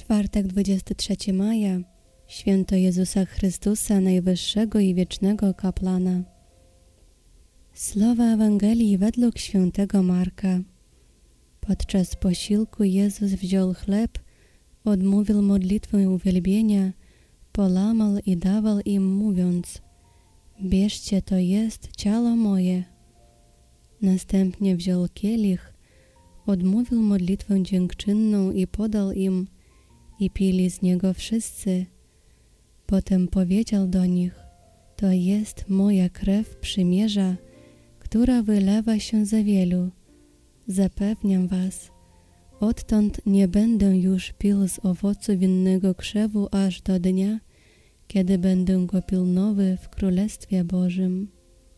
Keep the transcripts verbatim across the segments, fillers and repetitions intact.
czwartek, dwudziestego trzeciego maja, święto Jezusa Chrystusa, najwyższego i wiecznego kaplana. Słowa Ewangelii według świętego Marka. Podczas posiłku Jezus wziął chleb, odmówił modlitwę uwielbienia, połamał i dawał im, mówiąc: bierzcie, to jest ciało moje. Następnie wziął kielich, odmówił modlitwę dziękczynną i podał im, i pili z niego wszyscy. Potem powiedział do nich: to jest moja krew przymierza, która wylewa się za wielu. Zapewniam was, odtąd nie będę już pił z owocu winnego krzewu aż do dnia, kiedy będę go pił nowy w Królestwie Bożym.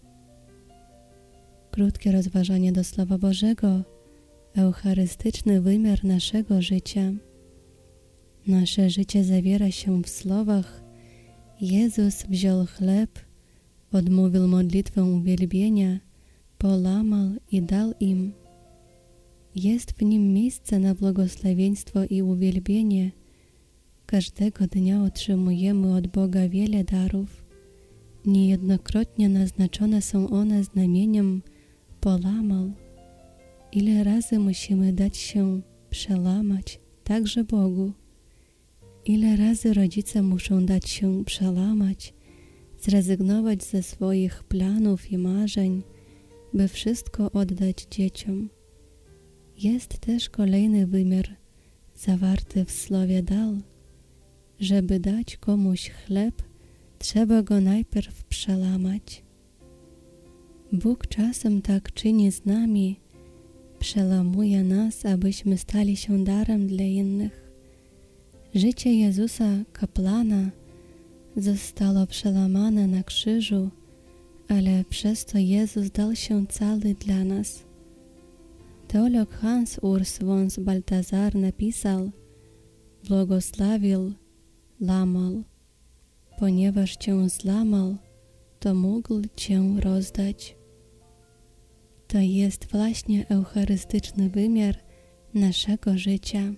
Krótkie rozważanie do Słowa Bożego. Eucharystyczny wymiar naszego życia. Nasze życie zawiera się w słowach: Jezus wziął chleb, odmówił modlitwę uwielbienia, połamał i dał im. Jest w nim miejsce na błogosławieństwo i uwielbienie. Każdego dnia otrzymujemy od Boga wiele darów. Niejednokrotnie naznaczone są one znamieniem połamał. Ile razy musimy dać się przełamać także Bogu? Ile razy rodzice muszą dać się przełamać, zrezygnować ze swoich planów i marzeń, by wszystko oddać dzieciom? Jest też kolejny wymiar zawarty w słowie dal. Żeby dać komuś chleb, trzeba go najpierw przełamać. Bóg czasem tak czyni z nami, przełamuje nas, abyśmy stali się darem dla innych. Życie Jezusa, kaplana, zostało przełamane na krzyżu, ale przez to Jezus dał się cały dla nas. Teolog Hans Urs von Balthasar napisał: błogosławił, łamał. Ponieważ cię złamał, to mógł cię rozdać. To jest właśnie eucharystyczny wymiar naszego życia.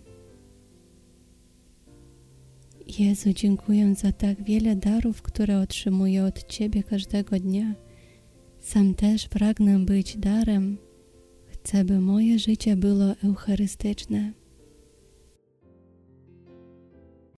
Jezu, dziękuję za tak wiele darów, które otrzymuję od Ciebie każdego dnia. Sam też pragnę być darem. Chcę, by moje życie było eucharystyczne.